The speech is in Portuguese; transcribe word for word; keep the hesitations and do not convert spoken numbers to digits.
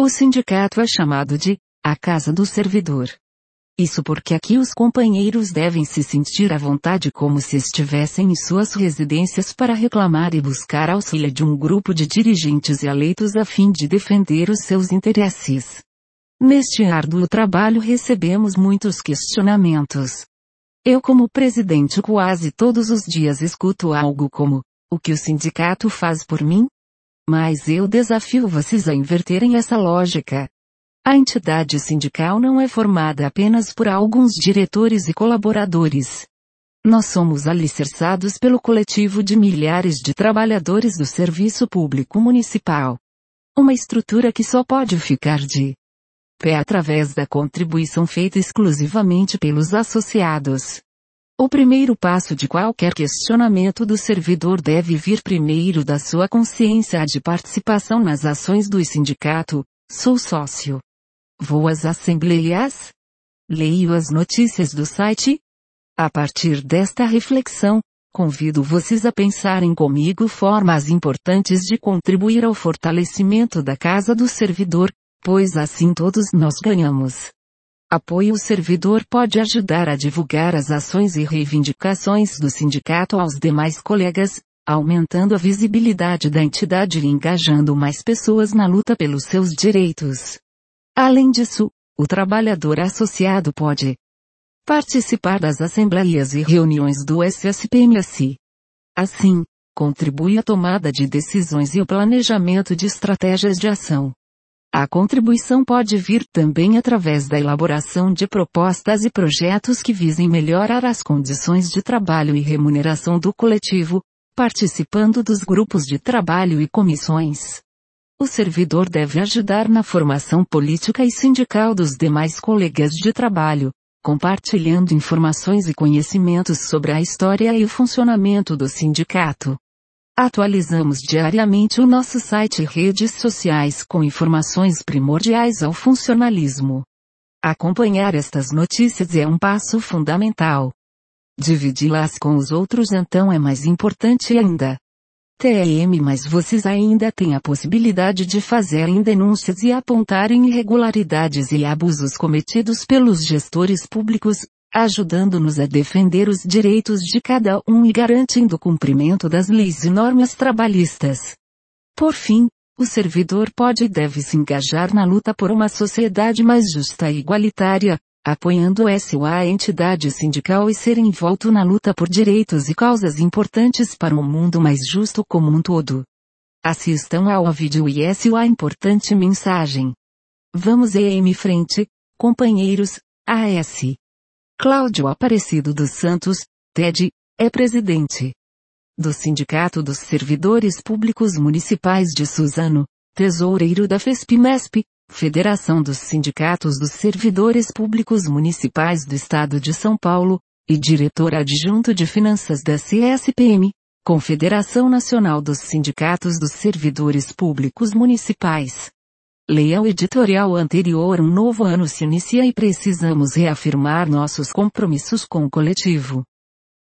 O sindicato é chamado de a casa do servidor. Isso porque aqui os companheiros devem se sentir à vontade como se estivessem em suas residências para reclamar e buscar auxílio de um grupo de dirigentes eleitos a fim de defender os seus interesses. Neste árduo trabalho recebemos muitos questionamentos. Eu como presidente quase todos os dias escuto algo como, o que o sindicato faz por mim? Mas eu desafio vocês a inverterem essa lógica. A entidade sindical não é formada apenas por alguns diretores e colaboradores. Nós somos alicerçados pelo coletivo de milhares de trabalhadores do serviço público municipal. Uma estrutura que só pode ficar de pé através da contribuição feita exclusivamente pelos associados. O primeiro passo de qualquer questionamento do servidor deve vir primeiro da sua consciência de participação nas ações do sindicato. Sou sócio. Vou às assembleias? Leio as notícias do site? A partir desta reflexão, convido vocês a pensarem comigo formas importantes de contribuir ao fortalecimento da casa do servidor, pois assim todos nós ganhamos. Apoio. O servidor pode ajudar a divulgar as ações e reivindicações do sindicato aos demais colegas, aumentando a visibilidade da entidade e engajando mais pessoas na luta pelos seus direitos. Além disso, o trabalhador associado pode participar das assembleias e reuniões do S S P M S. Assim, contribui à tomada de decisões e o planejamento de estratégias de ação. A contribuição pode vir também através da elaboração de propostas e projetos que visem melhorar as condições de trabalho e remuneração do coletivo, participando dos grupos de trabalho e comissões. O servidor deve ajudar na formação política e sindical dos demais colegas de trabalho, compartilhando informações e conhecimentos sobre a história e o funcionamento do sindicato. Atualizamos diariamente o nosso site e redes sociais com informações primordiais ao funcionalismo. Acompanhar estas notícias é um passo fundamental. Dividi-las com os outros então é mais importante ainda. T M Mas vocês ainda têm a possibilidade de fazerem denúncias e apontarem irregularidades e abusos cometidos pelos gestores públicos, ajudando-nos a defender os direitos de cada um e garantindo o cumprimento das leis e normas trabalhistas. Por fim, o servidor pode e deve se engajar na luta por uma sociedade mais justa e igualitária, apoiando a sua entidade sindical e ser envolto na luta por direitos e causas importantes para um mundo mais justo como um todo. Assistam ao vídeo e sua importante mensagem. Vamos em frente, companheiros. A S. Cláudio Aparecido dos Santos, T E D, é presidente do Sindicato dos Servidores Públicos Municipais de Suzano, tesoureiro da FESP-MESP, Federação dos Sindicatos dos Servidores Públicos Municipais do Estado de São Paulo, e diretor adjunto de Finanças da C S P M, Confederação Nacional dos Sindicatos dos Servidores Públicos Municipais. Leia o editorial anterior. Um novo ano se inicia e precisamos reafirmar nossos compromissos com o coletivo.